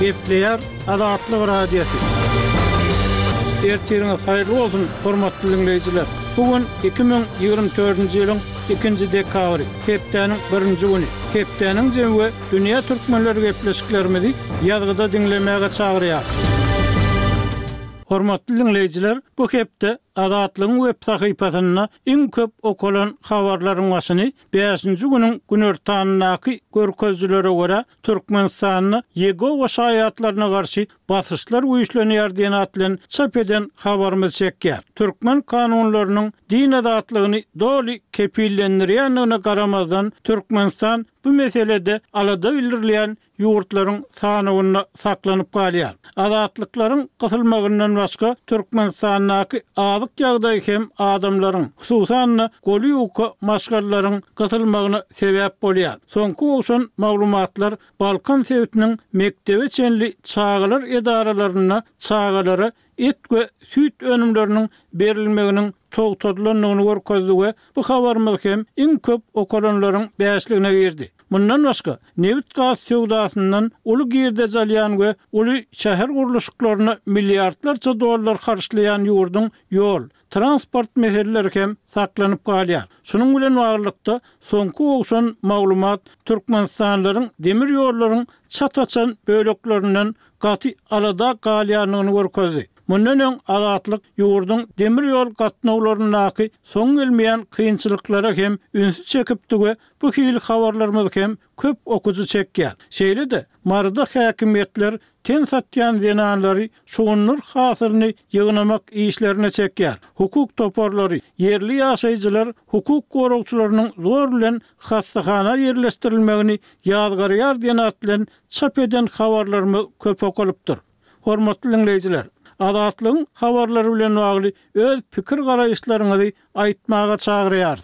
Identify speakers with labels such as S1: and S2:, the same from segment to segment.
S1: Gepleyer Adatlyk radiosu. Ertirňiz haýyrly bolsun, hormatly dinleýijiler. Bugün 2024-nji ýylyň 2-nji dekabry, hepdeniň 1-nji güni. Hepdeniň jemgy dünýä türkmenleri gepleşiklerimizi ýazgyda dinlemäge çagyrýar. Hormatly dinleýijiler, bu hepde Adatlyň web sahypasyna iň köp okulan habarlaryň başyny 5-nji güniň günertanynaky görkezlere görä Türkmenistanyny Yegova şaýatlaryna garşy basyşlar uýuşlanýar diýen atlan çap eden habarymyz çekýär. Türkmen kanunlarynyň din adatlygyny doly kepillendirýändigine garamazdan Türkmenistan bu meselede alada bildirilýän ýurtlaryň sanyny saklanyp galýar. Adatlyklaryň gysylmagyndan başga Türkmenistanyny azyk ýagdaý hem adamlaryň, hususan goly ýoka maşgallaryň gysylmagyna sebäp bolýar. Soňky oşun maglumatlar Balkan sewitiniň mektebe çenli çağalar edaralaryna çağalary et we süt önümleriniň berilmeginiň togtadylanlygyny görkezdi. Bu habarymyz hem iň köp okulanlaryň bäşligine girdi. Bundan başga neft gaz sewdasyndan uly girde jalyan we uly şäher guruluşlaryna milliardlarça dollar harçlayan ýurdun ýol, transport meseleleri hem saklanyp galýar. Şunuň bilen baglykda soňky oşan maglumat Türkmenistanlaryň demir ýollaryň çataçan böleklerinden gaty alada galýanyny görkezdi. Mundan öň adatlyk ýurdun demir ýol gatnawlarynaky soň gelmeýän kynçylyklara hem ünsü çekipdi we bu hili habarlarymyz hem köp okuju çekýär. Şeýle-de marda häkimetler ten satýan denanlary şoňur hasyryny ýygnamak işlerine çekýär. Hukuk toparlary, yerli ýaşaýjylar hukuk goragçylarynyň zor bilen hastahana ýerleşdirilmegini ýazgarýar diýen atlan çap eden habarlarymyz köp okulypdyr. Hormatly dinleýijiler, Adatlyň habarlary bilen bagly öz pikir garaýşlaryňyzy aýtmaga çagyrýar.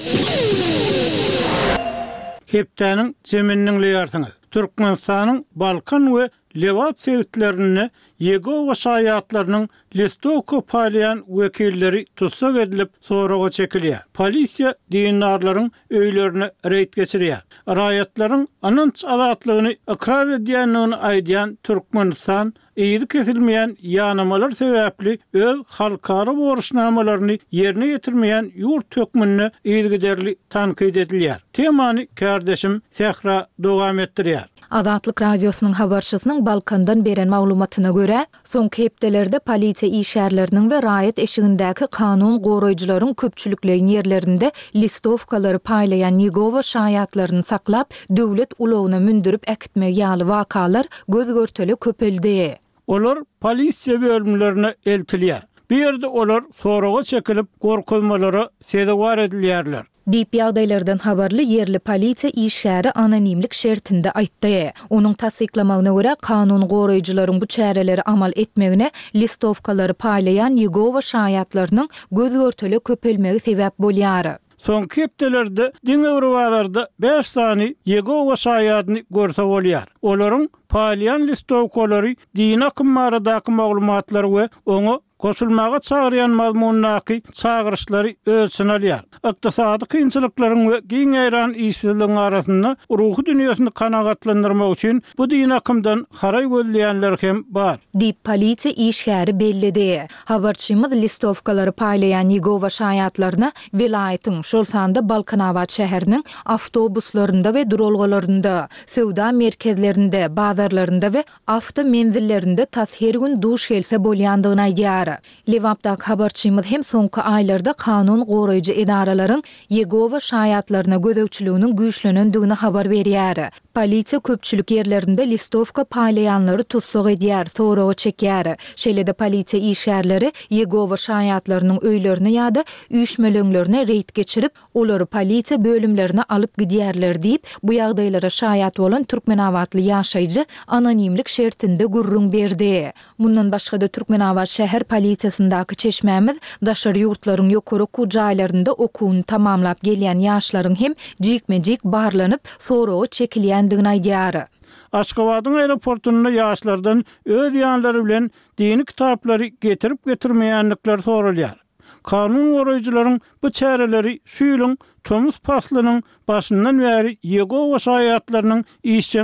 S1: Hepdeniň jeminiň leýarsyňyz. Türkmenistanyň Balkan we Lewat sewitlerini Yegova şaýatlarynyň Listovka paýlayan wekilleri tutsak edilip soraga çekilýär. Polisiýa dinarlaryň öýlerine reýt geçirýär. Raýatlaryň anynç adatlygyny ikrar edýändigini aýdýan Türkmenistan eýdi kesilmeýän ýanamalar sebäpli öz halkara borçnamalaryny ýerine ýetirmeýän ýurt tökmenine eýdigiderli tankyd edilýär. Temany kardeşim Sehra dowam etdirýär.
S2: Adatlyk radiosynyň habarçysynyň Balkandan beren maglumatyna görä, soňky hepdelerde polisiýa işgärleriniň we raýat eşigindäki kanun goraýjylaryň köpçülikleýin ýerlerinde listovkalary paýlayan Yegova şaýatlaryny saklap, döwlet ulagyna mündürip äkitmek ýaly wakalar göz görteli köpeldi.
S1: Olar polisiýa bölümlerine eltilýär. Bir ýerde olar soraga çekilip gorkulmalary sebäp edilýärler.
S2: Diýip ýagdaýlardan habarly yerli polisiýa işgäri anonimlik şertinde aýtdy. Onuň tasdiklamagyna görä kanun goraýjylaryň bu çäreleri amal etmegine listovkalary paýlayan Yegova şaýatlarynyň göz görteli köpelmegi sebäp bolýar.
S1: Soňky hepdelerde diňewrwalarda 5 sany Yegova şaýatyny görse bolýar. Olaryň paýlayan listovkalary din akymlaryndaky maglumatlar we onu koşulmaga çagyrýan mazmunlaky çagyrışlary ölçün alýar. Ykdysady kynçylyklaryň we giňeýran işçiligiň arasynda ruhy dünýäsini kanagatlandyrmak üçin bu din akymdan haraý gözleýänler hem bar.
S2: Diýip polisiýa işgäri bellidi. Habarçymyz listovkalary paýlayan Yegova şaýatlaryna vilayatyň şol sanda Balkanawat şäheriniň awtobuslarynda we duralgalarynda, sewda merkezlerinde, bazarlarynda we awto menzillerinde her gün duş gelse bolýandygyny aýdýar. Lewapdak habarçymyz hem soňky aýlarda kanun goraýjy edaralaryň Yegova şaýatlaryna gözegçiliginiň güýçlenendigini habar berýär. Polisiýa köpçülik ýerlerinde listovka paýlayanlary tutsak edýär, soraga çekýär. Şeýle-de polisiýa işgärleri Yegova şaýatlarynyň öýlerine ýa-da üýşmeleňlerine reýt geçirip, olary polisiýa bölümlerine alyp gidýärler diýip, bu ýagdaýlara şaýat bolan Türkmenawatly ýaşaýjy anonimlik şertinde gurrun berdi. Mundan başga-da Türkmenawat şäher polisiýasyndaky çeşmämiz daşary ýurtlaryň ýokury jaýlarynda okuwuny tamamlap gelýän ýaşlaryň hem jikme-jik barlanyp soraga çekilýändigini aýdýar.
S1: Aşgabatyň aeroportuna ýaşlardan öz ýanlary bilen dini kitaplary getirip getirmeýänlikler soralýar. Kanun goraýjylaryň bu çäreleri şu ýylyň Tömüz paslynyň başyndan bäri Yegova şaýatlarynyň işçi